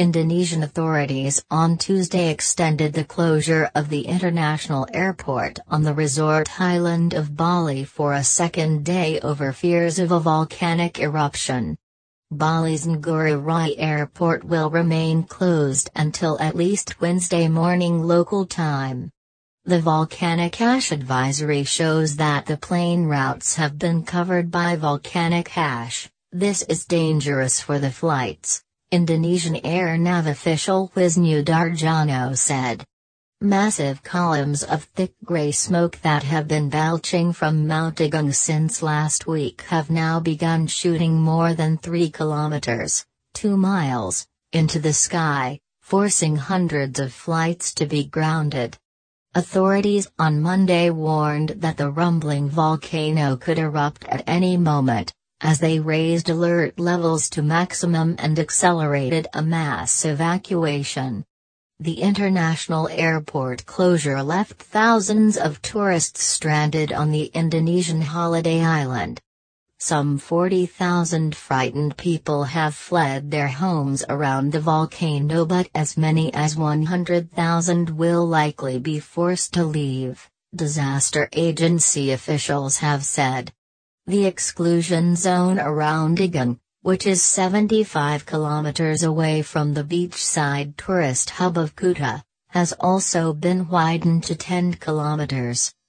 Indonesian authorities on Tuesday extended the closure of the international airport on the resort island of Bali for a second day over fears of a volcanic eruption. Bali's Ngurah Rai Airport will remain closed until at least Wednesday morning local time. The volcanic ash advisory shows that the plane routes have been covered by volcanic ash. This is dangerous for the flights, Indonesian Air Nav official Wisnu Darjono said. Massive columns of thick gray smoke that have been belching from Mount Agung since last week have now begun shooting more than 3 kilometers, 2 miles, into the sky, forcing hundreds of flights to be grounded. Authorities on Monday warned that the rumbling volcano could erupt at any moment, as they raised alert levels to maximum and accelerated a mass evacuation. The international airport closure left thousands of tourists stranded on the Indonesian holiday island. Some 40,000 frightened people have fled their homes around the volcano, but as many as 100,000 will likely be forced to leave, disaster agency officials have said. The exclusion zone around Agung, which is 75 kilometers away from the beachside tourist hub of Kuta, has also been widened to 10 kilometers.